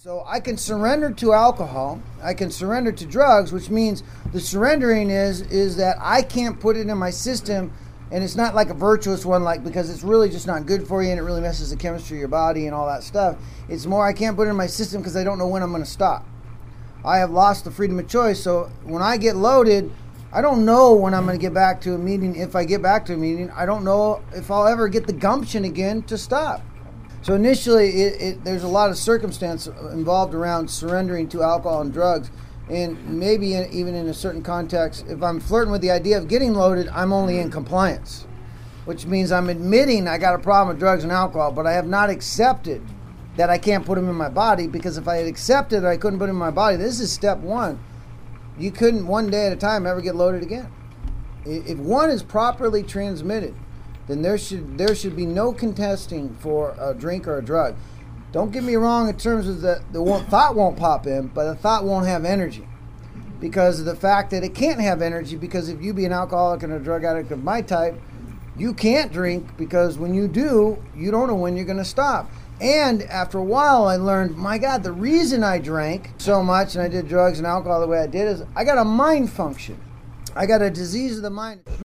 So I can surrender to alcohol, I can surrender to drugs, which means the surrendering is that I can't put it in my system, and it's not like a virtuous one, like because it's really just not good for you and it really messes the chemistry of your body and all that stuff. It's more I can't put it in my system because I don't know when I'm going to stop. I have lost the freedom of choice, so when I get loaded, I don't know when I'm going to get back to a meeting. If I get back to a meeting, I don't know if I'll ever get the gumption again to stop. So initially, there's a lot of circumstance involved around surrendering to alcohol and drugs. And maybe even in a certain context, if I'm flirting with the idea of getting loaded, I'm only in compliance, which means I'm admitting I got a problem with drugs and alcohol, but I have not accepted that I can't put them in my body, because if I had accepted that I couldn't put them in my body, this is step one. You couldn't one day at a time ever get loaded again. If one is properly transmitted, then there should be no contesting for a drink or a drug. Don't get me wrong in terms of the thought won't pop in, but the thought won't have energy because of the fact that it can't have energy, because if you be an alcoholic and a drug addict of my type, you can't drink, because when you do, you don't know when you're going to stop. And after a while, I learned, my God, the reason I drank so much and I did drugs and alcohol the way I did is I got a mind function. I got a disease of the mind.